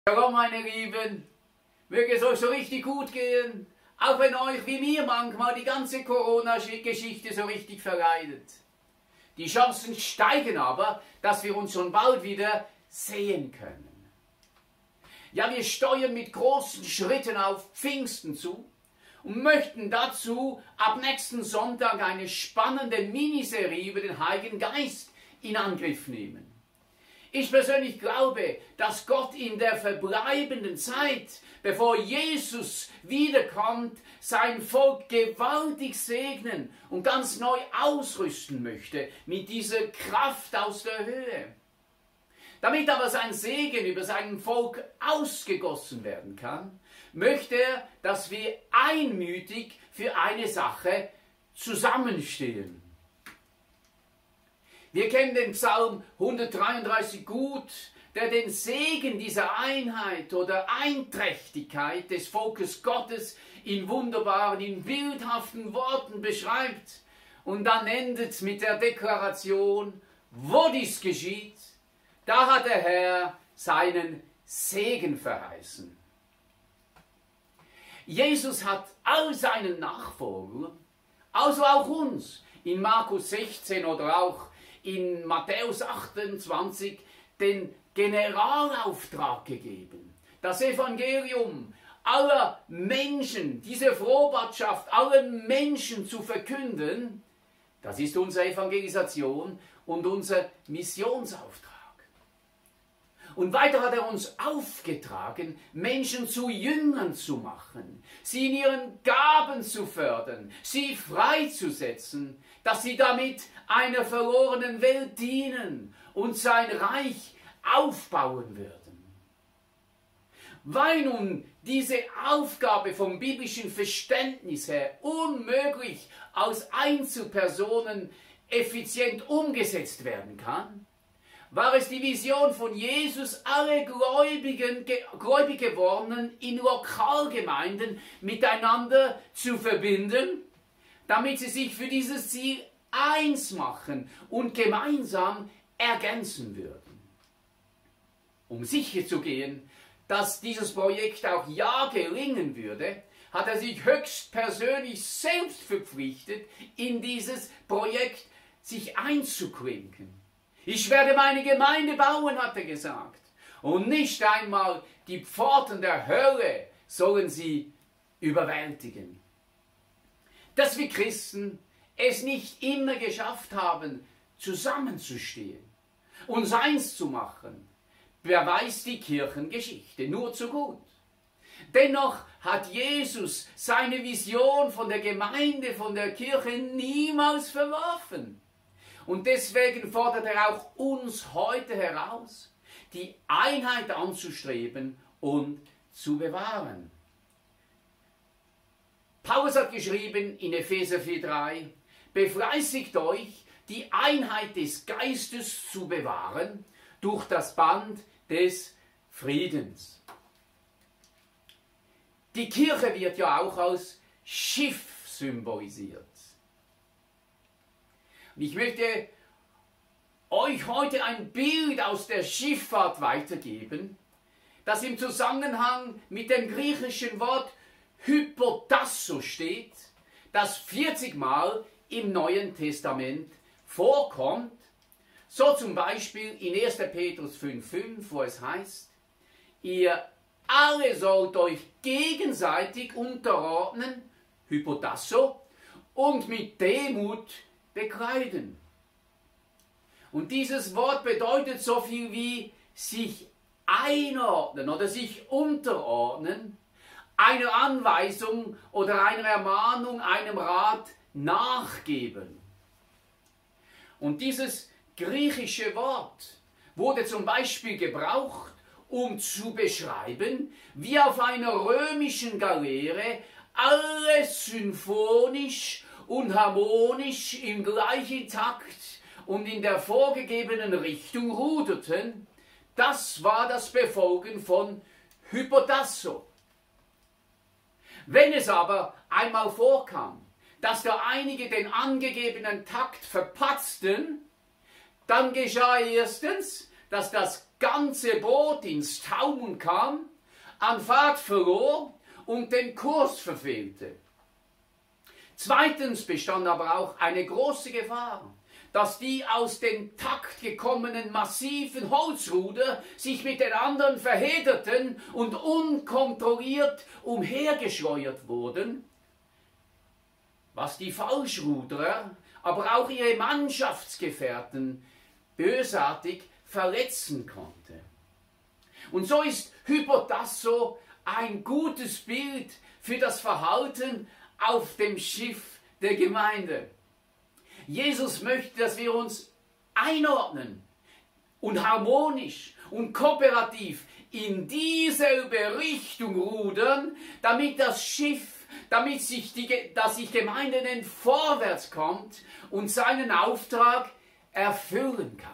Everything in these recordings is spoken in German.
Hallo meine Lieben, möge es euch so richtig gut gehen, auch wenn euch wie mir manchmal die ganze Corona-Geschichte so richtig verleidet. Die Chancen steigen aber, dass wir uns schon bald wieder sehen können. Ja, wir steuern mit großen Schritten auf Pfingsten zu und möchten dazu ab nächsten Sonntag eine spannende Miniserie über den Heiligen Geist in Angriff nehmen. Ich persönlich glaube, dass Gott in der verbleibenden Zeit, bevor Jesus wiederkommt, sein Volk gewaltig segnen und ganz neu ausrüsten möchte mit dieser Kraft aus der Höhe. Damit aber sein Segen über sein Volk ausgegossen werden kann, möchte er, dass wir einmütig für eine Sache zusammenstehen. Wir kennen den Psalm 133 gut, der den Segen dieser Einheit oder Einträchtigkeit des Volkes Gottes in wunderbaren, in bildhaften Worten beschreibt. Und dann endet es mit der Deklaration, wo dies geschieht, da hat der Herr seinen Segen verheißen. Jesus hat all seinen Nachfolgern, also auch uns, in Markus 16 oder auch in Matthäus 28 den Generalauftrag gegeben, das Evangelium aller Menschen, diese Frohbotschaft allen Menschen zu verkünden. Das ist unsere Evangelisation und unser Missionsauftrag. Und weiter hat er uns aufgetragen, Menschen zu Jüngern zu machen, sie in ihren Gaben zu fördern, sie freizusetzen, dass sie damit einer verlorenen Welt dienen und sein Reich aufbauen würden. Weil nun diese Aufgabe vom biblischen Verständnis her unmöglich aus Einzelpersonen effizient umgesetzt werden kann, war es die Vision von Jesus, alle gläubig gewordenen in Lokalgemeinden miteinander zu verbinden, damit sie sich für dieses Ziel eins machen und gemeinsam ergänzen würden. Um sicherzugehen, dass dieses Projekt auch ja gelingen würde, hat er sich höchstpersönlich selbst verpflichtet, in dieses Projekt sich einzuklinken. Ich werde meine Gemeinde bauen, hat er gesagt. Und nicht einmal die Pforten der Hölle sollen sie überwältigen. Dass wir Christen es nicht immer geschafft haben, zusammenzustehen, uns eins zu machen, beweist die Kirchengeschichte nur zu gut. Dennoch hat Jesus seine Vision von der Gemeinde, von der Kirche niemals verworfen. Und deswegen fordert er auch uns heute heraus, die Einheit anzustreben und zu bewahren. Paulus hat geschrieben in Epheser 4,3, befleißigt euch, die Einheit des Geistes zu bewahren durch das Band des Friedens. Die Kirche wird ja auch als Schiff symbolisiert. Und ich möchte euch heute ein Bild aus der Schifffahrt weitergeben, das im Zusammenhang mit dem griechischen Wort Hypotasso steht, das 40 Mal im Neuen Testament vorkommt, so zum Beispiel in 1. Petrus 5,5, wo es heißt, ihr alle sollt euch gegenseitig unterordnen, Hypotasso, und mit Demut bekleiden. Und dieses Wort bedeutet so viel wie sich einordnen oder sich unterordnen, einer Anweisung oder einer Ermahnung, einem Rat nachgeben. Und dieses griechische Wort wurde zum Beispiel gebraucht, um zu beschreiben, wie auf einer römischen Galeere alles symphonisch und harmonisch im gleichen Takt und in der vorgegebenen Richtung ruderten. Das war das Befolgen von Hypotasso. Wenn es aber einmal vorkam, dass da einige den angegebenen Takt verpatzten, dann geschah erstens, dass das ganze Boot ins Taumeln kam, an Fahrt verlor und den Kurs verfehlte. Zweitens bestand aber auch eine große Gefahr, dass die aus dem Takt gekommenen massiven Holzruder sich mit den anderen verhederten und unkontrolliert umhergeschleudert wurden, was die Falschruderer, aber auch ihre Mannschaftsgefährten bösartig verletzen konnte. Und so ist Hypotasso ein gutes Bild für das Verhalten auf dem Schiff der Gemeinde. Jesus möchte, dass wir uns einordnen und harmonisch und kooperativ in dieselbe Richtung rudern, damit das Schiff, dass sich Gemeinde denn vorwärts kommt und seinen Auftrag erfüllen kann.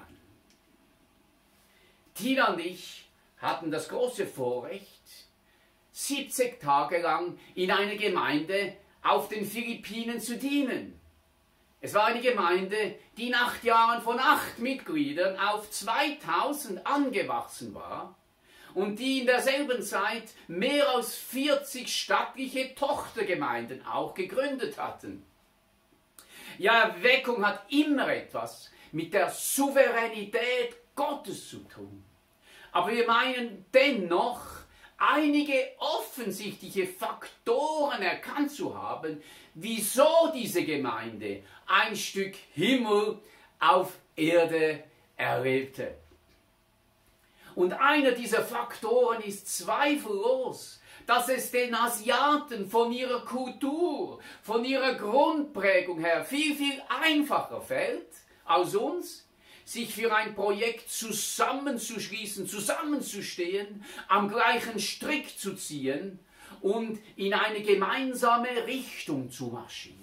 Tina und ich hatten das große Vorrecht, 70 Tage lang in einer Gemeinde auf den Philippinen zu dienen. Es war eine Gemeinde, die in 8 Jahren von 8 Mitgliedern auf 2000 angewachsen war und die in derselben Zeit mehr als 40 stattliche Tochtergemeinden auch gegründet hatten. Ja, Erweckung hat immer etwas mit der Souveränität Gottes zu tun. Aber wir meinen dennoch, einige offensichtliche Faktoren erkannt zu haben, wieso diese Gemeinde ein Stück Himmel auf Erde erlebte. Und einer dieser Faktoren ist zweifellos, dass es den Asiaten von ihrer Kultur, von ihrer Grundprägung her viel, viel einfacher fällt als uns, sich für ein Projekt zusammenzuschließen, zusammenzustehen, am gleichen Strick zu ziehen und in eine gemeinsame Richtung zu marschieren.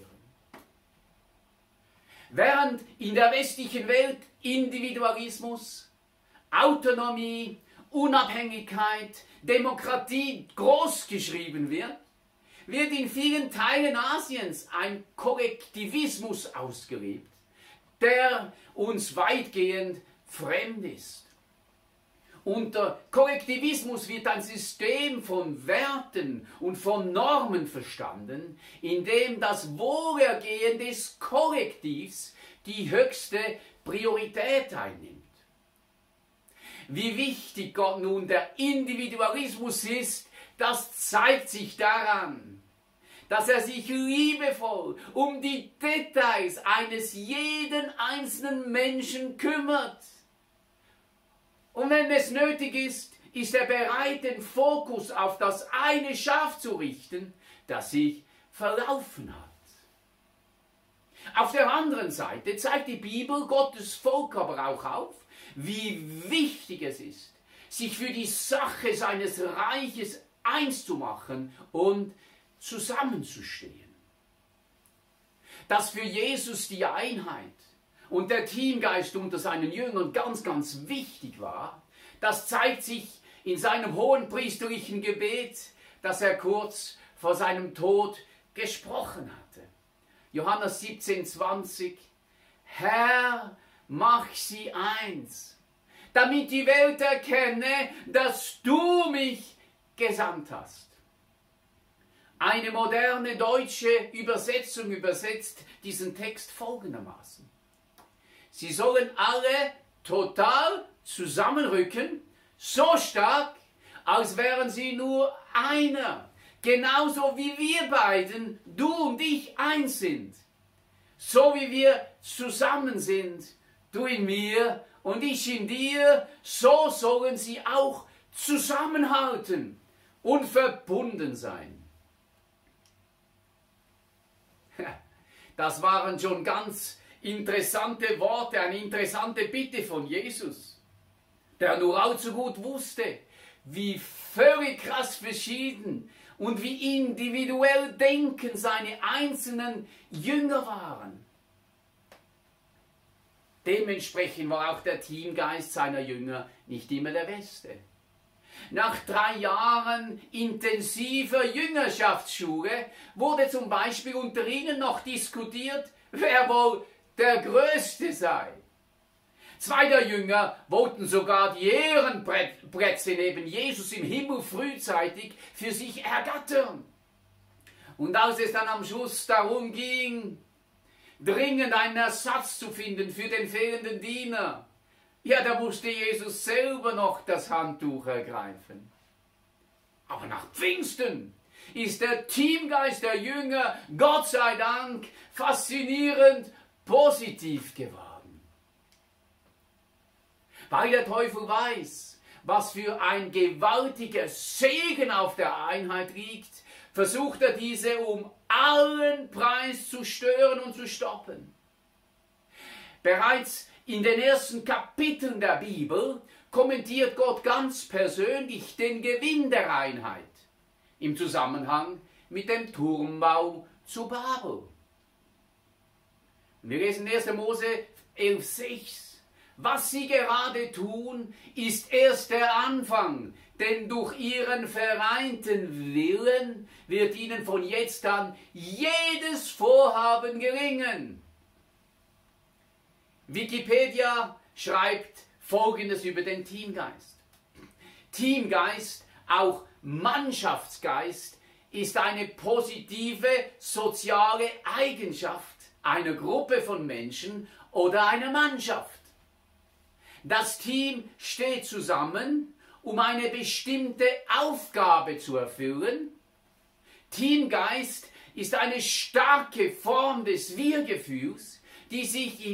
Während in der westlichen Welt Individualismus, Autonomie, Unabhängigkeit, Demokratie großgeschrieben wird, wird in vielen Teilen Asiens ein Kollektivismus ausgelebt, der uns weitgehend fremd ist. Unter Kollektivismus wird ein System von Werten und von Normen verstanden, in dem das Wohlergehen des Kollektivs die höchste Priorität einnimmt. Wie wichtig Gott nun der Individualismus ist, das zeigt sich daran, dass er sich liebevoll um die Details eines jeden einzelnen Menschen kümmert. Und wenn es nötig ist, ist er bereit, den Fokus auf das eine Schaf zu richten, das sich verlaufen hat. Auf der anderen Seite zeigt die Bibel Gottes Volk aber auch auf, wie wichtig es ist, sich für die Sache seines Reiches einzumachen und zusammenzustehen. Dass für Jesus die Einheit und der Teamgeist unter seinen Jüngern ganz, ganz wichtig war, das zeigt sich in seinem hohenpriesterlichen Gebet, das er kurz vor seinem Tod gesprochen hatte. Johannes 17,20: Herr, mach sie eins, damit die Welt erkenne, dass du mich gesandt hast. Eine moderne deutsche Übersetzung übersetzt diesen Text folgendermaßen: Sie sollen alle total zusammenrücken, so stark, als wären sie nur einer, genauso wie wir beiden, du und ich, eins sind. So wie wir zusammen sind, du in mir und ich in dir, so sollen sie auch zusammenhalten und verbunden sein. Das waren schon ganz interessante Worte, eine interessante Bitte von Jesus, der nur allzu gut wusste, wie völlig krass verschieden und wie individuell denkend seine einzelnen Jünger waren. Dementsprechend war auch der Teamgeist seiner Jünger nicht immer der beste. Nach 3 Jahren intensiver Jüngerschaftsschule wurde zum Beispiel unter ihnen noch diskutiert, wer wohl der Größte sei. Zwei der Jünger wollten sogar die Ehrenplätze neben Jesus im Himmel frühzeitig für sich ergattern. Und als es dann am Schluss darum ging, dringend einen Ersatz zu finden für den fehlenden Diener, ja, da musste Jesus selber noch das Handtuch ergreifen. Aber nach Pfingsten ist der Teamgeist der Jünger, Gott sei Dank, faszinierend positiv geworden. Weil der Teufel weiß, was für ein gewaltiger Segen auf der Einheit liegt, versucht er diese um allen Preis zu stören und zu stoppen. Bereits in den ersten Kapiteln der Bibel kommentiert Gott ganz persönlich den Gewinn der Einheit im Zusammenhang mit dem Turmbau zu Babel. Wir lesen 1. Mose 11,6. Was sie gerade tun, ist erst der Anfang, denn durch ihren vereinten Willen wird ihnen von jetzt an jedes Vorhaben gelingen. Wikipedia schreibt Folgendes über den Teamgeist. Teamgeist, auch Mannschaftsgeist, ist eine positive soziale Eigenschaft einer Gruppe von Menschen oder einer Mannschaft. Das Team steht zusammen, um eine bestimmte Aufgabe zu erfüllen. Teamgeist ist eine starke Form des Wir-Gefühls, die sich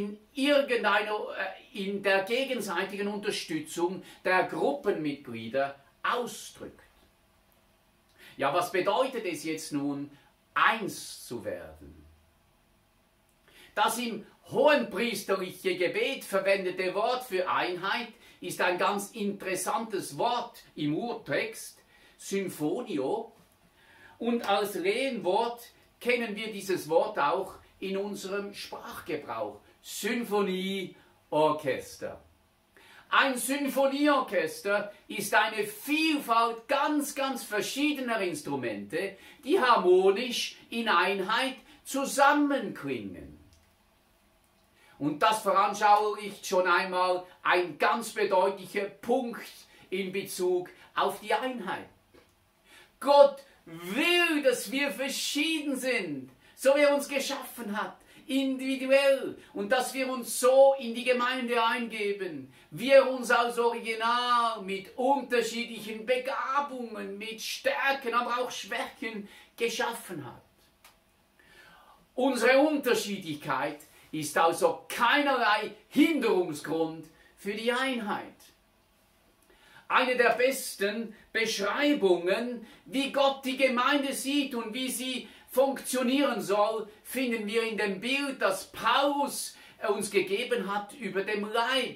in der gegenseitigen Unterstützung der Gruppenmitglieder ausdrückt. Ja, was bedeutet es jetzt nun, eins zu werden? Das im hohenpriesterlichen Gebet verwendete Wort für Einheit ist ein ganz interessantes Wort im Urtext, Symphonio. Und als Lehnwort kennen wir dieses Wort auch in unserem Sprachgebrauch. Symphonieorchester. Ein Symphonieorchester ist eine Vielfalt ganz verschiedener Instrumente, die harmonisch in Einheit zusammenklingen. Und das veranschaulicht schon einmal ein ganz bedeutlicher Punkt in Bezug auf die Einheit. Gott will, dass wir verschieden sind, so wie er uns geschaffen hat, individuell, und dass wir uns so in die Gemeinde eingeben, wie er uns als Original mit unterschiedlichen Begabungen, mit Stärken, aber auch Schwächen geschaffen hat. Unsere Unterschiedlichkeit ist also keinerlei Hinderungsgrund für die Einheit. Eine der besten Beschreibungen, wie Gott die Gemeinde sieht und wie sie funktionieren soll, finden wir in dem Bild, das Paulus uns gegeben hat über dem Leib.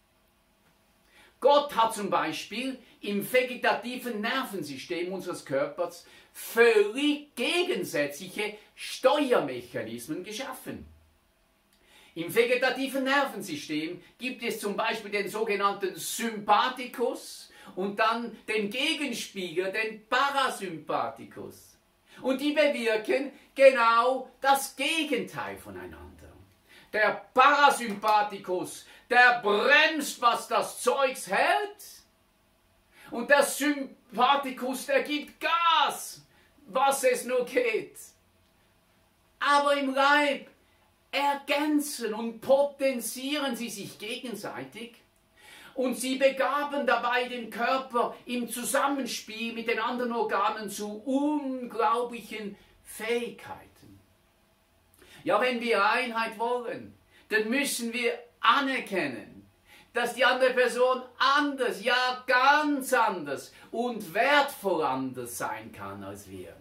Gott hat zum Beispiel im vegetativen Nervensystem unseres Körpers völlig gegensätzliche Steuermechanismen geschaffen. Im vegetativen Nervensystem gibt es zum Beispiel den sogenannten Sympathikus und dann den Gegenspieler, den Parasympathikus. Und die bewirken genau das Gegenteil voneinander. Der Parasympathikus, der bremst, was das Zeugs hält. Und der Sympathikus, der gibt Gas, was es nur geht. Aber im Leib ergänzen und potenzieren sie sich gegenseitig. Und sie begaben dabei den Körper im Zusammenspiel mit den anderen Organen zu unglaublichen Fähigkeiten. Ja, wenn wir Einheit wollen, dann müssen wir anerkennen, dass die andere Person anders, ja ganz anders und wertvoll anders sein kann als wir.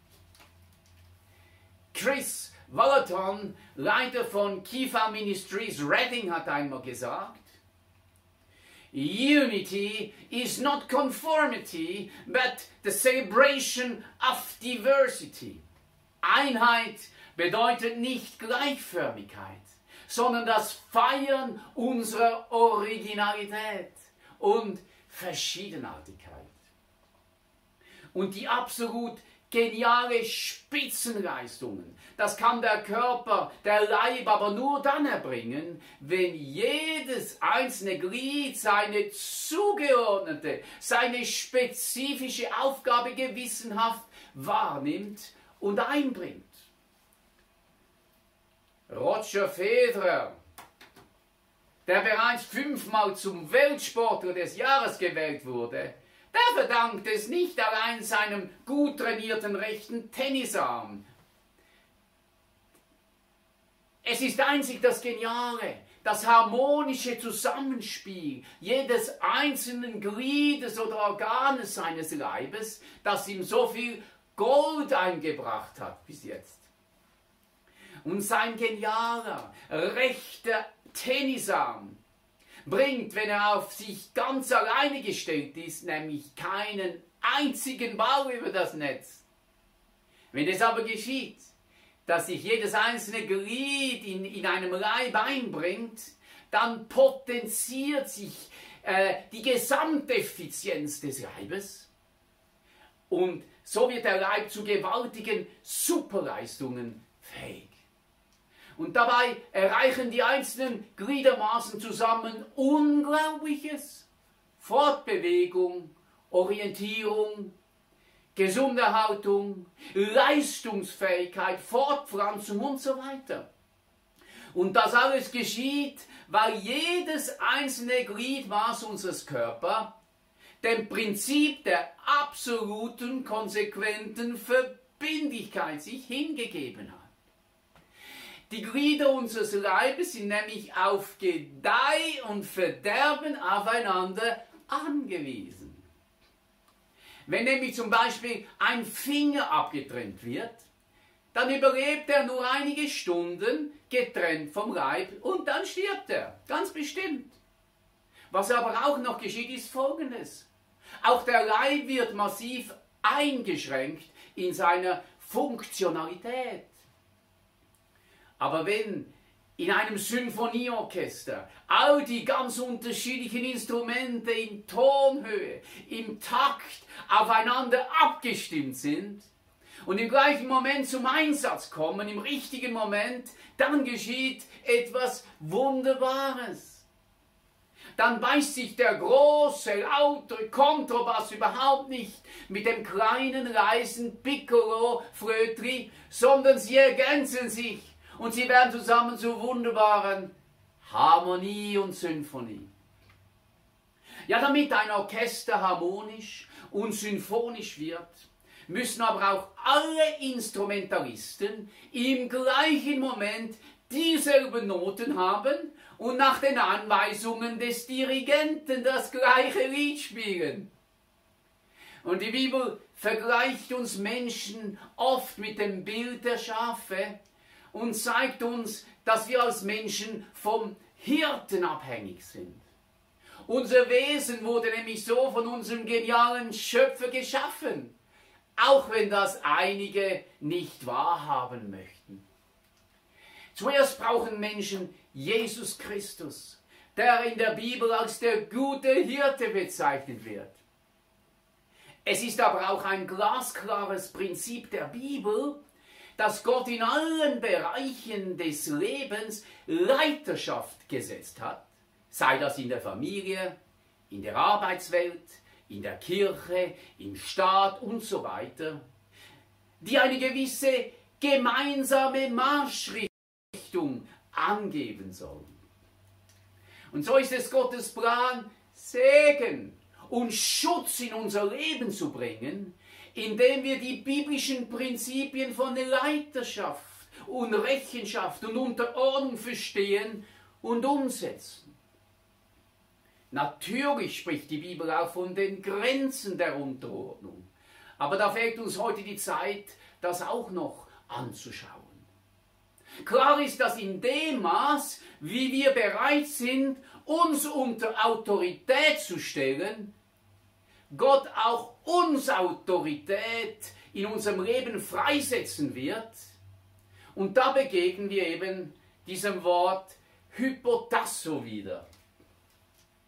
Chris Vallotton, Leiter von Kifa Ministries Reading, hat einmal gesagt, Unity is not conformity, but the celebration of diversity. Einheit bedeutet nicht Gleichförmigkeit, sondern das Feiern unserer Originalität und Verschiedenartigkeit. Und die absolut geniale Spitzenleistungen. Das kann der Körper, der Leib aber nur dann erbringen, wenn jedes einzelne Glied seine zugeordnete, seine spezifische Aufgabe gewissenhaft wahrnimmt und einbringt. Roger Federer, der bereits 5-mal zum Weltsportler des Jahres gewählt wurde, der verdankt es nicht allein seinem gut trainierten rechten Tennisarm. Es ist einzig das Geniale, das harmonische Zusammenspiel jedes einzelnen Gliedes oder Organes seines Leibes, das ihm so viel Gold eingebracht hat bis jetzt. Und sein genialer, rechter Tennisarm bringt, wenn er auf sich ganz alleine gestellt ist, nämlich keinen einzigen Ball über das Netz. Wenn es aber geschieht, dass sich jedes einzelne Glied in einem Leib einbringt, dann potenziert sich die Gesamteffizienz des Leibes und so wird der Leib zu gewaltigen Superleistungen fähig. Und dabei erreichen die einzelnen Gliedermaßen zusammen Unglaubliches. Fortbewegung, Orientierung, Gesunderhaltung, Leistungsfähigkeit, Fortpflanzung und so weiter. Und das alles geschieht, weil jedes einzelne Gliedmaß unseres Körpers dem Prinzip der absoluten, konsequenten Verbindlichkeit sich hingegeben hat. Die Glieder unseres Leibes sind nämlich auf Gedeih und Verderben aufeinander angewiesen. Wenn nämlich zum Beispiel ein Finger abgetrennt wird, dann überlebt er nur einige Stunden getrennt vom Leib und dann stirbt er, ganz bestimmt. Was aber auch noch geschieht, ist Folgendes. Auch der Leib wird massiv eingeschränkt in seiner Funktionalität. Aber wenn in einem Symphonieorchester all die ganz unterschiedlichen Instrumente in Tonhöhe, im Takt aufeinander abgestimmt sind und im gleichen Moment zum Einsatz kommen, im richtigen Moment, dann geschieht etwas Wunderbares. Dann beißt sich der große, laute Kontrabass überhaupt nicht mit dem kleinen, leisen Piccolo-Flötri, sondern sie ergänzen sich. Und sie werden zusammen zu wunderbaren Harmonie und Symphonie. Ja, damit ein Orchester harmonisch und symphonisch wird, müssen aber auch alle Instrumentalisten im gleichen Moment dieselben Noten haben und nach den Anweisungen des Dirigenten das gleiche Lied spielen. Und die Bibel vergleicht uns Menschen oft mit dem Bild der Schafe, und zeigt uns, dass wir als Menschen vom Hirten abhängig sind. Unser Wesen wurde nämlich so von unserem genialen Schöpfer geschaffen, auch wenn das einige nicht wahrhaben möchten. Zuerst brauchen Menschen Jesus Christus, der in der Bibel als der gute Hirte bezeichnet wird. Es ist aber auch ein glasklares Prinzip der Bibel, dass Gott in allen Bereichen des Lebens Leiterschaft gesetzt hat, sei das in der Familie, in der Arbeitswelt, in der Kirche, im Staat und so weiter, die eine gewisse gemeinsame Marschrichtung angeben sollen. Und so ist es Gottes Plan, Segen und Schutz in unser Leben zu bringen, indem wir die biblischen Prinzipien von Leiterschaft und Rechenschaft und Unterordnung verstehen und umsetzen. Natürlich spricht die Bibel auch von den Grenzen der Unterordnung, aber da fehlt uns heute die Zeit, das auch noch anzuschauen. Klar ist, dass in dem Maß, wie wir bereit sind, uns unter Autorität zu stellen, Gott auch uns Autorität in unserem Leben freisetzen wird. Und da begegnen wir eben diesem Wort Hypotasso wieder.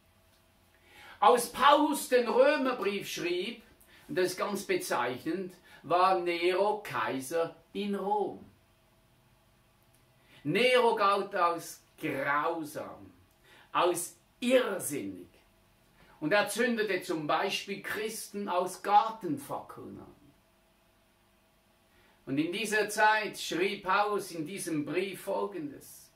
Als Paulus den Römerbrief schrieb, und das ist ganz bezeichnend, war Nero Kaiser in Rom. Nero galt als grausam, als irrsinnig. Und er zündete zum Beispiel Christen aus Gartenfackeln an. Und in dieser Zeit schrieb Paulus in diesem Brief Folgendes: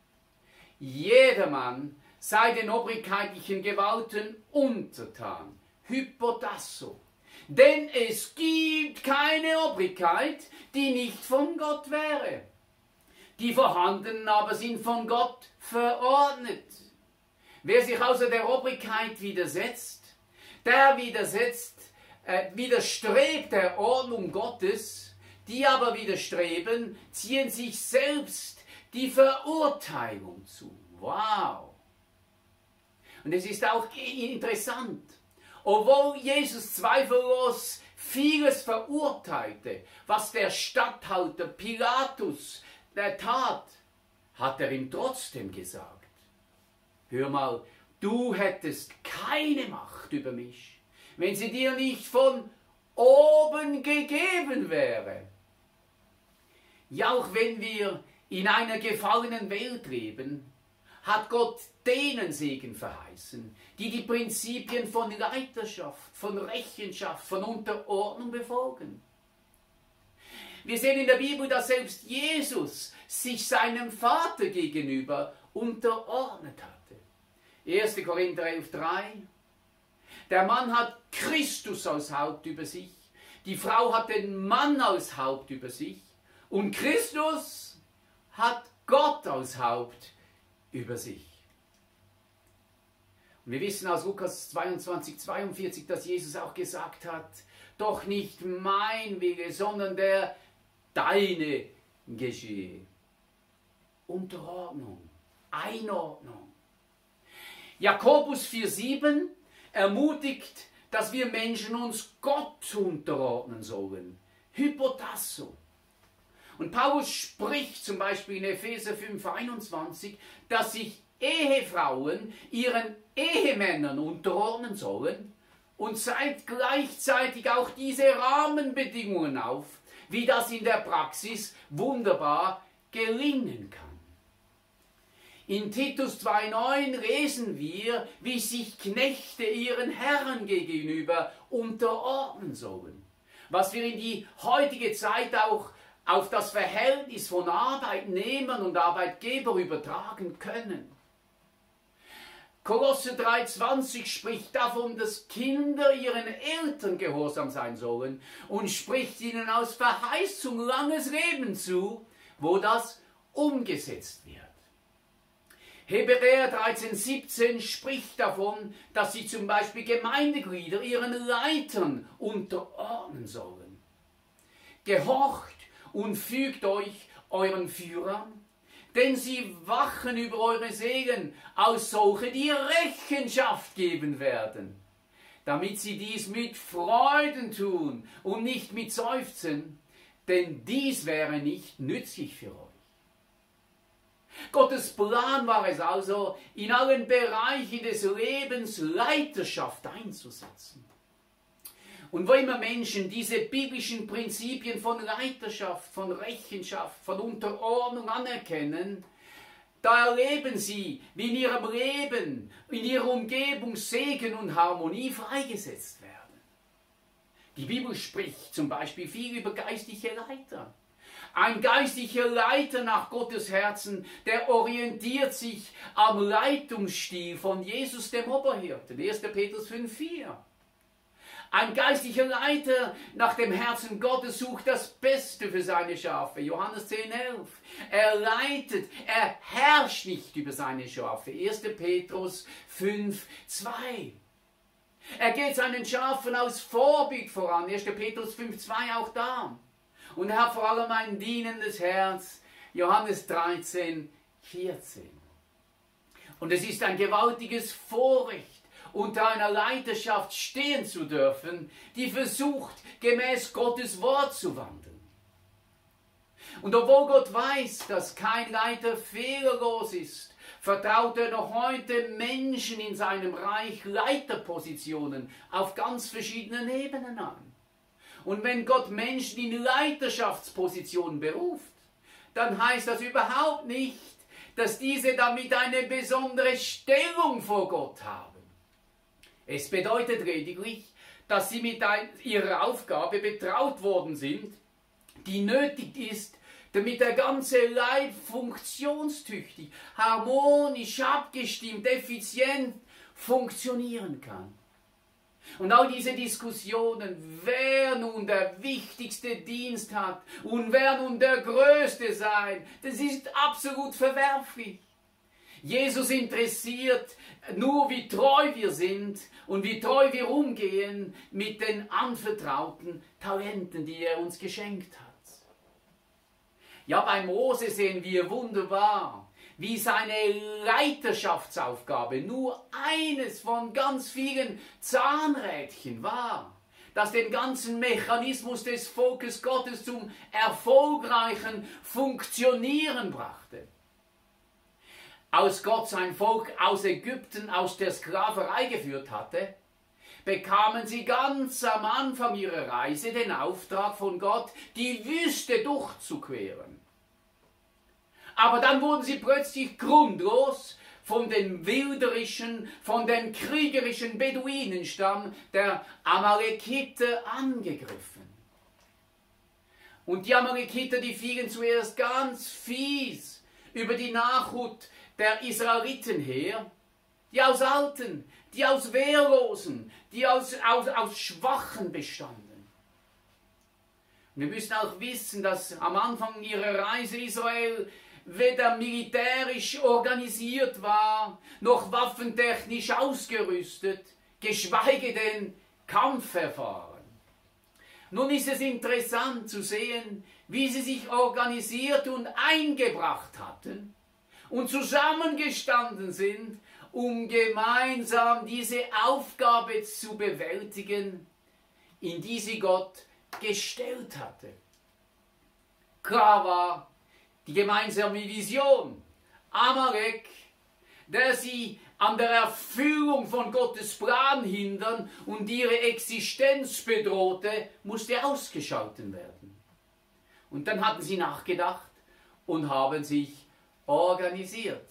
Jedermann sei den obrigkeitlichen Gewalten untertan, hypotasso. Denn es gibt keine Obrigkeit, die nicht von Gott wäre. Die vorhandenen aber sind von Gott verordnet. Wer sich außer der Obrigkeit widersetzt, der widerstrebt der Ordnung Gottes. Die aber widerstreben, ziehen sich selbst die Verurteilung zu. Wow! Und es ist auch interessant, obwohl Jesus zweifellos vieles verurteilte, was der Statthalter Pilatus tat, hat er ihm trotzdem gesagt: Hör mal, du hättest keine Macht über mich, wenn sie dir nicht von oben gegeben wäre. Ja, auch wenn wir in einer gefallenen Welt leben, hat Gott denen Segen verheißen, die die Prinzipien von Leiterschaft, von Rechenschaft, von Unterordnung befolgen. Wir sehen in der Bibel, dass selbst Jesus sich seinem Vater gegenüber unterordnet hatte. 1. Korinther 11,3: Der Mann hat Christus als Haupt über sich, die Frau hat den Mann als Haupt über sich und Christus hat Gott als Haupt über sich. Und wir wissen aus Lukas 22,42, dass Jesus auch gesagt hat: Doch nicht mein Wille, sondern der deine geschehe. Unterordnung, Einordnung. Jakobus 4,7 ermutigt, dass wir Menschen uns Gott unterordnen sollen. Hypotasso. Und Paulus spricht zum Beispiel in Epheser 5,21, dass sich Ehefrauen ihren Ehemännern unterordnen sollen und zeigt gleichzeitig auch diese Rahmenbedingungen auf, wie das in der Praxis wunderbar gelingen kann. In Titus 2,9 lesen wir, wie sich Knechte ihren Herren gegenüber unterordnen sollen. Was wir in die heutige Zeit auch auf das Verhältnis von Arbeitnehmern und Arbeitgebern übertragen können. Kolosser 3,20 spricht davon, dass Kinder ihren Eltern gehorsam sein sollen und spricht ihnen aus Verheißung langes Leben zu, wo das umgesetzt wird. Hebräer 13,17 spricht davon, dass sie zum Beispiel Gemeindeglieder ihren Leitern unterordnen sollen. Gehorcht und fügt euch euren Führern, denn sie wachen über eure Seelen als solche, die Rechenschaft geben werden, damit sie dies mit Freuden tun und nicht mit Seufzen, denn dies wäre nicht nützlich für euch. Gottes Plan war es also, in allen Bereichen des Lebens Leiterschaft einzusetzen. Und wo immer Menschen diese biblischen Prinzipien von Leiterschaft, von Rechenschaft, von Unterordnung anerkennen, da erleben sie, wie in ihrem Leben, in ihrer Umgebung Segen und Harmonie freigesetzt werden. Die Bibel spricht zum Beispiel viel über geistliche Leiter. Ein geistlicher Leiter nach Gottes Herzen, der orientiert sich am Leitungsstil von Jesus, dem Oberhirten. 1. Petrus 5,4. Ein geistlicher Leiter nach dem Herzen Gottes sucht das Beste für seine Schafe. Johannes 10,11. Er leitet, er herrscht nicht über seine Schafe. 1. Petrus 5,2. Er geht seinen Schafen aus Vorbild voran. 1. Petrus 5,2 auch da. Und er hat vor allem ein dienendes Herz. Johannes 13,14. Und es ist ein gewaltiges Vorrecht, unter einer Leiterschaft stehen zu dürfen, die versucht, gemäß Gottes Wort zu wandeln. Und obwohl Gott weiß, dass kein Leiter fehlerlos ist, vertraut er noch heute Menschen in seinem Reich Leiterpositionen auf ganz verschiedenen Ebenen an. Und wenn Gott Menschen in Leiterschaftspositionen beruft, dann heißt das überhaupt nicht, dass diese damit eine besondere Stellung vor Gott haben. Es bedeutet lediglich, dass sie mit ihrer Aufgabe betraut worden sind, die nötig ist, damit der ganze Leib funktionstüchtig, harmonisch, abgestimmt, effizient funktionieren kann. Und all diese Diskussionen, wer nun der wichtigste Dienst hat und wer nun der Größte sei, das ist absolut verwerflich. Jesus interessiert nur, wie treu wir sind und wie treu wir umgehen mit den anvertrauten Talenten, die er uns geschenkt hat. Ja, bei Mose sehen wir wunderbar, wie seine Leiterschaftsaufgabe nur eines von ganz vielen Zahnrädchen war, das den ganzen Mechanismus des Volkes Gottes zum erfolgreichen Funktionieren brachte. Als Gott sein Volk aus Ägypten, aus der Sklaverei geführt hatte, bekamen sie ganz am Anfang ihrer Reise den Auftrag von Gott, die Wüste durchzuqueren. Aber dann wurden sie plötzlich grundlos von dem wilderischen, von dem kriegerischen Beduinenstamm der Amalekiter angegriffen. Und die Amalekiter, die fielen zuerst ganz fies über die Nachhut der Israeliten her, die aus Alten, die aus Wehrlosen, die aus Schwachen bestanden. Und wir müssen auch wissen, dass am Anfang ihrer Reise Israel weder militärisch organisiert war, noch waffentechnisch ausgerüstet, geschweige denn kampferfahren. Nun ist es interessant zu sehen, wie sie sich organisiert und eingebracht hatten und zusammengestanden sind, um gemeinsam diese Aufgabe zu bewältigen, in die sie Gott gestellt hatte. Klar war die gemeinsame Vision. Amalek, der sie an der Erfüllung von Gottes Plan hindern und ihre Existenz bedrohte, musste ausgeschaltet werden. Und dann hatten sie nachgedacht und haben sich organisiert.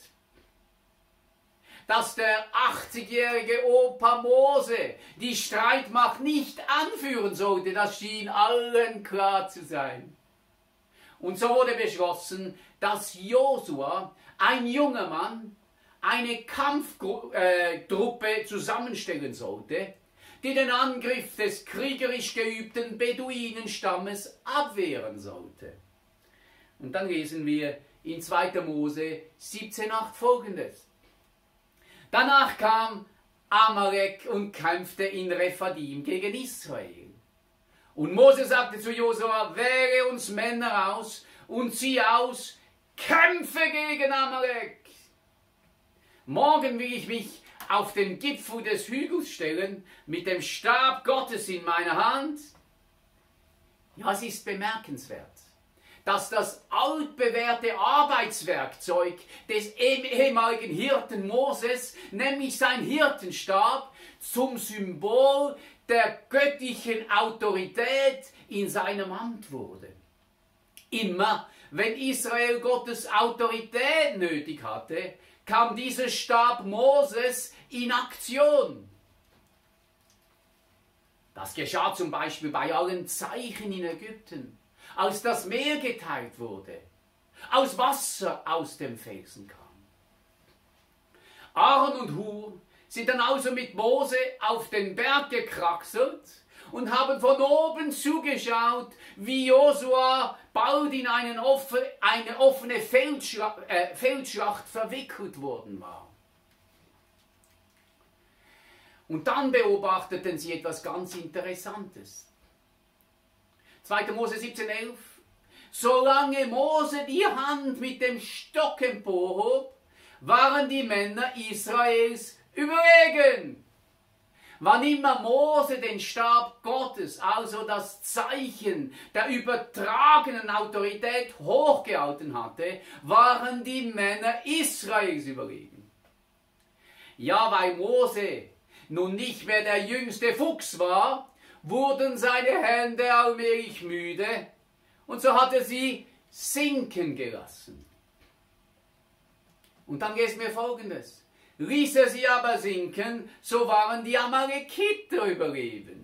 Dass der 80-jährige Opa Mose die Streitmacht nicht anführen sollte, das schien allen klar zu sein. Und so wurde beschlossen, dass Josua, ein junger Mann, eine Kampftruppe zusammenstellen sollte, die den Angriff des kriegerisch geübten Beduinenstammes abwehren sollte. Und dann lesen wir in 2. Mose 17,8 Folgendes. Danach kam Amalek und kämpfte in Rephadim gegen Israel. Und Mose sagte zu Josua, wähle uns Männer aus und zieh aus, kämpfe gegen Amalek. Morgen will ich mich auf den Gipfel des Hügels stellen, mit dem Stab Gottes in meiner Hand. Ja, es ist bemerkenswert, dass das altbewährte Arbeitswerkzeug des ehemaligen Hirten Moses, nämlich sein Hirtenstab, zum Symbol der göttlichen Autorität in seinem Amt wurde. Immer, wenn Israel Gottes Autorität nötig hatte, kam dieser Stab Moses in Aktion. Das geschah zum Beispiel bei allen Zeichen in Ägypten, als das Meer geteilt wurde, als Wasser aus dem Felsen kam. Aaron und Hur sind dann also mit Mose auf den Berg gekraxelt und haben von oben zugeschaut, wie Josua bald in eine offene Feldschlacht verwickelt worden war. Und dann beobachteten sie etwas ganz Interessantes. 2. Mose 17,11. Solange Mose die Hand mit dem Stock emporhob, waren die Männer Israels überlegen. Wann immer Mose den Stab Gottes, also das Zeichen der übertragenen Autorität, hochgehalten hatte, waren die Männer Israels überlegen. Ja, weil Mose nun nicht mehr der jüngste Fuchs war wurden seine Hände allmählich müde, und so hat er sie sinken gelassen. Und dann geht es mir Folgendes. Ließ er sie aber sinken, so waren die Amalekiter überlegen.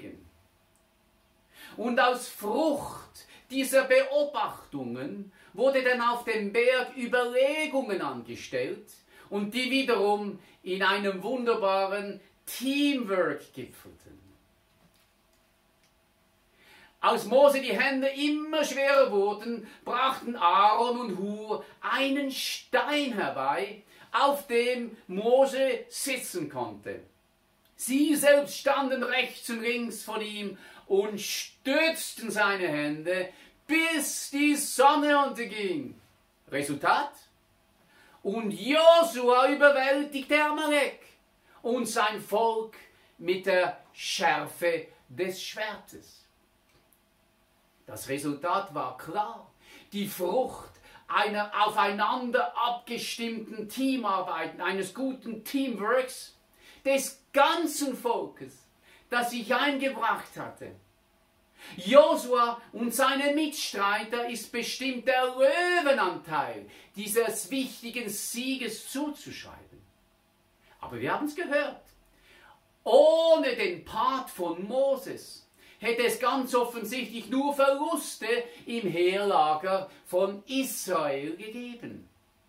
Und aus Frucht dieser Beobachtungen wurde dann auf dem Berg Überlegungen angestellt und die wiederum in einem wunderbaren Teamwork gipfelten. Als Mose die Hände immer schwerer wurden, brachten Aaron und Hur einen Stein herbei, auf dem Mose sitzen konnte. Sie selbst standen rechts und links von ihm und stützten seine Hände, bis die Sonne unterging. Resultat? Und Josua überwältigte Amalek und sein Volk mit der Schärfe des Schwertes. Das Resultat war klar. Die Frucht einer aufeinander abgestimmten Teamarbeit, eines guten Teamworks des ganzen Volkes, das sich eingebracht hatte. Josua und seine Mitstreiter ist bestimmt der Löwenanteil dieses wichtigen Sieges zuzuschreiben. Aber wir haben es gehört. Ohne den Part von Moses hätte es ganz offensichtlich nur Verluste im Heerlager von Israel gegeben.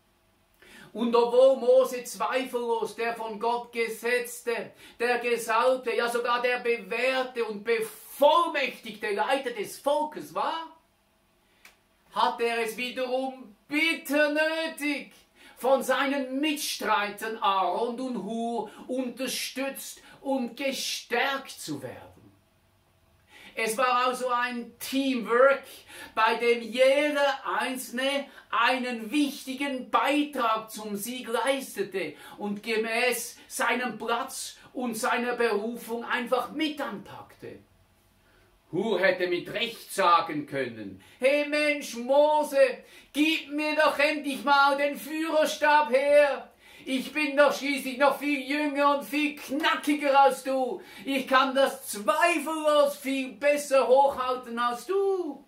Und obwohl Mose zweifellos der von Gott Gesetzte, der Gesalbte, ja sogar der bewährte und bevollmächtigte Leiter des Volkes war, hat er es wiederum bitter nötig, von seinen Mitstreitern Aaron und Hur unterstützt und gestärkt zu werden. Es war also ein Teamwork, bei dem jeder Einzelne einen wichtigen Beitrag zum Sieg leistete und gemäß seinem Platz und seiner Berufung einfach mit anpackte. Hur hätte mit Recht sagen können: Hey Mensch, Mose, gib mir doch endlich mal den Führerstab her. Ich bin doch schließlich noch viel jünger und viel knackiger als du. Ich kann das zweifellos viel besser hochhalten als du.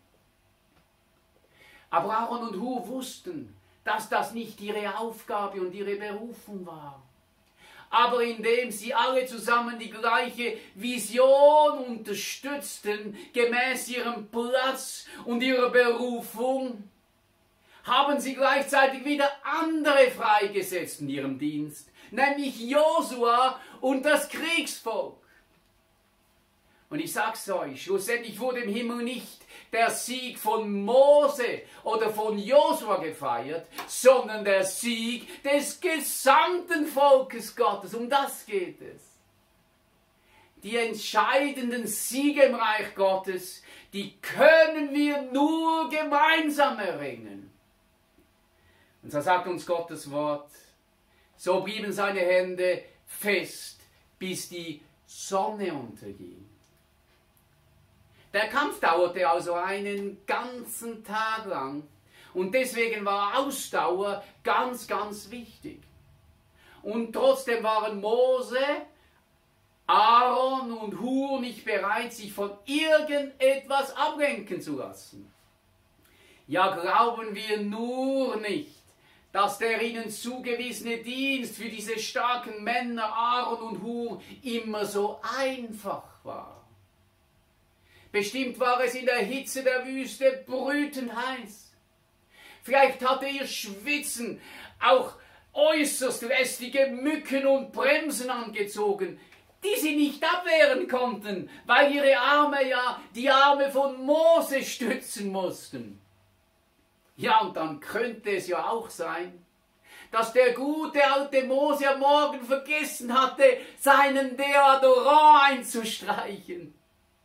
Aber Aaron und Hur wussten, dass das nicht ihre Aufgabe und ihre Berufung war. Aber indem sie alle zusammen die gleiche Vision unterstützten, gemäß ihrem Platz und ihrer Berufung, haben sie gleichzeitig wieder andere freigesetzt in ihrem Dienst, nämlich Josua und das Kriegsvolk. Und ich sag's euch, schlussendlich wurde im Himmel nicht der Sieg von Mose oder von Josua gefeiert, sondern der Sieg des gesamten Volkes Gottes. Um das geht es. Die entscheidenden Siege im Reich Gottes, die können wir nur gemeinsam erringen. Und so sagt uns Gottes Wort: So blieben seine Hände fest, bis die Sonne unterging. Der Kampf dauerte also einen ganzen Tag lang und deswegen war Ausdauer ganz, ganz wichtig. Und trotzdem waren Mose, Aaron und Hur nicht bereit, sich von irgendetwas ablenken zu lassen. Ja, glauben wir nur nicht, dass der ihnen zugewiesene Dienst für diese starken Männer Aaron und Hur immer so einfach war. Bestimmt war es in der Hitze der Wüste brütend heiß. Vielleicht hatte ihr Schwitzen auch äußerst lästige Mücken und Bremsen angezogen, die sie nicht abwehren konnten, weil ihre Arme ja die Arme von Mose stützen mussten. Ja, und dann könnte es ja auch sein, dass der gute alte Mose am Morgen vergessen hatte, seinen Deodorant einzustreichen.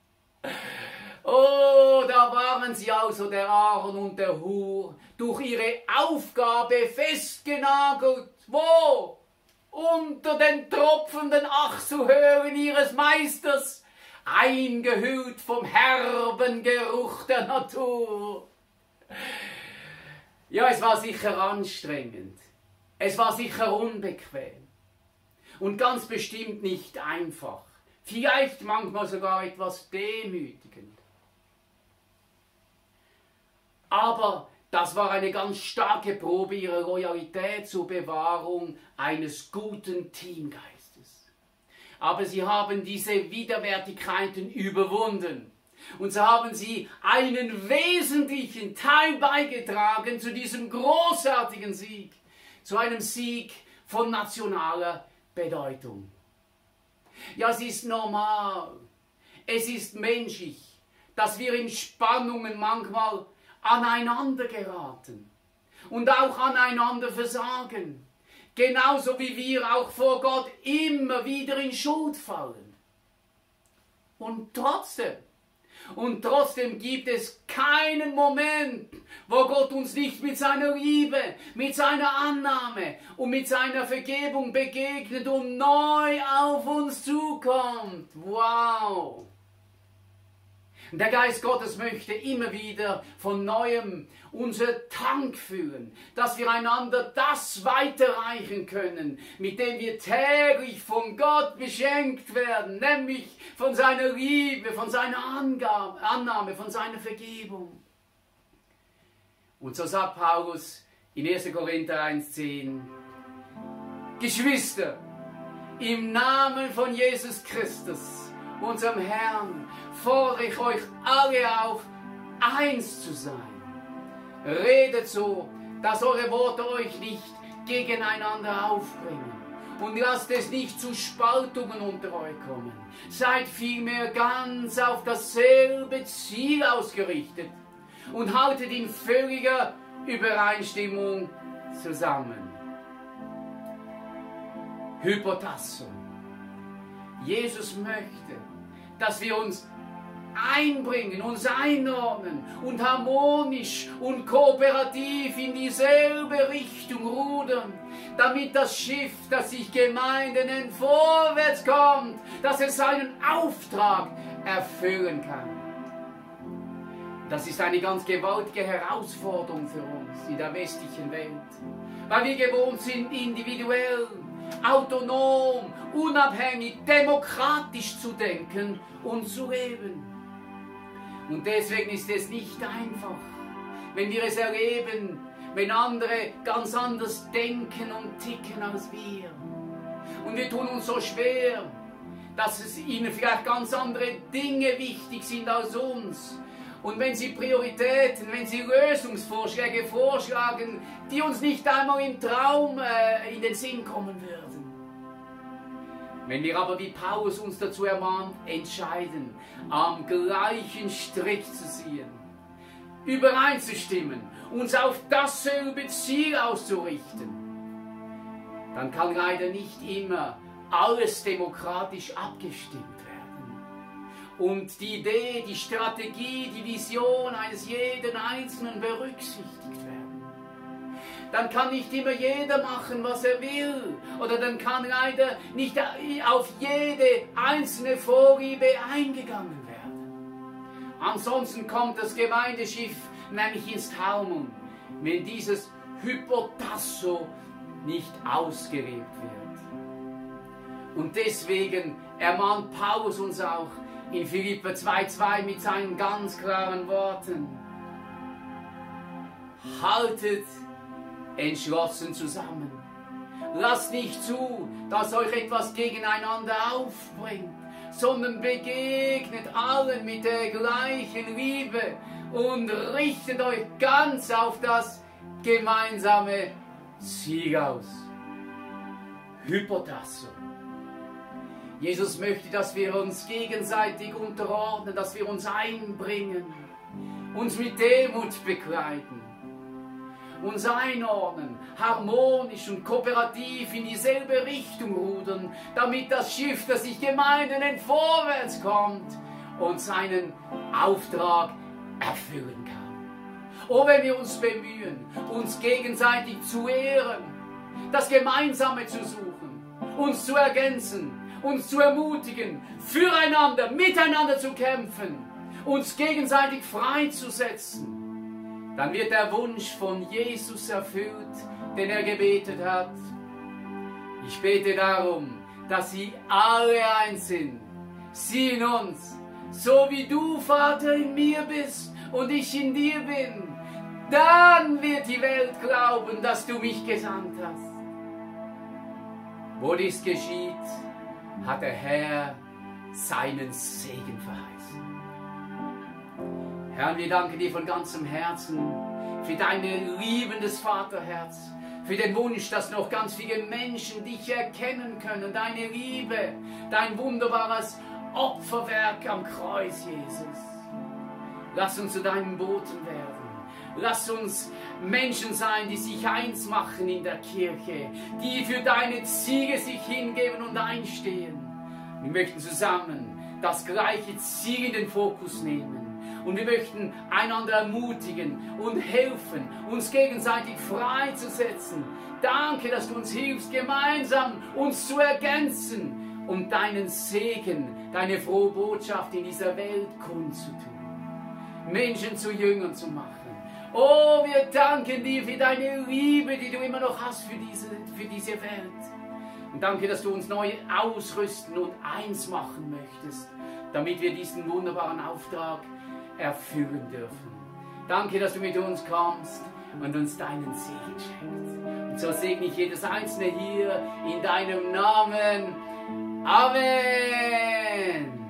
Oh, da waren sie also, der Aaron und der Hur, durch ihre Aufgabe festgenagelt. Wo? Unter den tropfenden Achselhöhlen ihres Meisters, eingehüllt vom herben Geruch der Natur. Ja, es war sicher anstrengend. Es war sicher unbequem. Und ganz bestimmt nicht einfach vielleicht manchmal sogar etwas demütigend. Aber das war eine ganz starke Probe ihrer Loyalität zur Bewahrung eines guten Teamgeistes. Aber sie haben diese Widerwärtigkeiten überwunden. Und so haben sie einen wesentlichen Teil beigetragen zu diesem großartigen Sieg. Zu einem Sieg von nationaler Bedeutung. Ja, es ist normal, es ist menschlich, dass wir in Spannungen manchmal aneinander geraten und auch aneinander versagen. Genauso wie wir auch vor Gott immer wieder in Schuld fallen. Und trotzdem gibt es keinen Moment, wo Gott uns nicht mit seiner Liebe, mit seiner Annahme und mit seiner Vergebung begegnet und neu auf uns zukommt. Wow! Der Geist Gottes möchte immer wieder von Neuem unser Tank füllen, dass wir einander das weiterreichen können, mit dem wir täglich von Gott beschenkt werden, nämlich von seiner Liebe, von seiner Annahme, von seiner Vergebung. Und so sagt Paulus in 1. Korinther 1,10: Geschwister, im Namen von Jesus Christus, unserem Herrn, fordere ich euch alle auf, eins zu sein. Redet so, dass eure Worte euch nicht gegeneinander aufbringen. Und lasst es nicht zu Spaltungen unter euch kommen. Seid vielmehr ganz auf dasselbe Ziel ausgerichtet und haltet in völliger Übereinstimmung zusammen. Hypotasso. Jesus möchte, dass wir uns einbringen, uns einordnen und harmonisch und kooperativ in dieselbe Richtung rudern, damit das Schiff, das sich Gemeinde nennt, vorwärts kommt, dass es seinen Auftrag erfüllen kann. Das ist eine ganz gewaltige Herausforderung für uns in der westlichen Welt, weil wir gewohnt sind, individuell, autonom, unabhängig, demokratisch zu denken und zu leben. Und deswegen ist es nicht einfach, wenn wir es erleben, wenn andere ganz anders denken und ticken als wir. Und wir tun uns so schwer, dass es ihnen vielleicht ganz andere Dinge wichtig sind als uns. Und wenn sie Prioritäten, wenn sie Lösungsvorschläge vorschlagen, die uns nicht einmal im Traum in den Sinn kommen würden. Wenn wir aber, wie Paulus uns dazu ermahnt, entscheiden, am gleichen Strick zu ziehen, übereinzustimmen, uns auf dasselbe Ziel auszurichten, dann kann leider nicht immer alles demokratisch abgestimmt werden. Und die Idee, die Strategie, die Vision eines jeden Einzelnen berücksichtigt werden. Dann kann nicht immer jeder machen, was er will. Oder dann kann leider nicht auf jede einzelne Vorliebe eingegangen werden. Ansonsten kommt das Gemeindeschiff nämlich ins Taumeln, wenn dieses Hypotasso nicht ausgelebt wird. Und deswegen ermahnt Paulus uns auch in Philipper 2,2 mit seinen ganz klaren Worten: Haltet entschlossen zusammen. Lasst nicht zu, dass euch etwas gegeneinander aufbringt, sondern begegnet allen mit der gleichen Liebe und richtet euch ganz auf das gemeinsame Ziel aus. Hypotasso. Jesus möchte, dass wir uns gegenseitig unterordnen, dass wir uns einbringen, uns mit Demut bekleiden, uns einordnen, harmonisch und kooperativ in dieselbe Richtung rudern, damit das Schiff, das sich Gemeinde nennt, vorwärts kommt und seinen Auftrag erfüllen kann. Oh, wenn wir uns bemühen, uns gegenseitig zu ehren, das Gemeinsame zu suchen, uns zu ergänzen, uns zu ermutigen, füreinander, miteinander zu kämpfen, uns gegenseitig freizusetzen, dann wird der Wunsch von Jesus erfüllt, den er gebetet hat. Ich bete darum, dass sie alle eins sind, sieh in uns, so wie du, Vater, in mir bist und ich in dir bin. Dann wird die Welt glauben, dass du mich gesandt hast. Wo dies geschieht, hat der Herr seinen Segen verheißen. Herr, wir danken dir von ganzem Herzen für dein liebendes Vaterherz, für den Wunsch, dass noch ganz viele Menschen dich erkennen können, deine Liebe, dein wunderbares Opferwerk am Kreuz, Jesus. Lass uns zu deinen Boten werden. Lass uns Menschen sein, die sich eins machen in der Kirche, die für deine Ziele sich hingeben und einstehen. Wir möchten zusammen das gleiche Ziel in den Fokus nehmen. Und wir möchten einander ermutigen und helfen, uns gegenseitig freizusetzen. Danke, dass du uns hilfst, gemeinsam uns zu ergänzen, um deinen Segen, deine frohe Botschaft in dieser Welt kundzutun. Menschen zu Jüngern zu machen. Oh, wir danken dir für deine Liebe, die du immer noch hast für diese Welt. Und danke, dass du uns neu ausrüsten und eins machen möchtest, damit wir diesen wunderbaren Auftrag erfüllen dürfen. Danke, dass du mit uns kommst und uns deinen Segen schenkst. Und so segne ich jedes Einzelne hier in deinem Namen. Amen.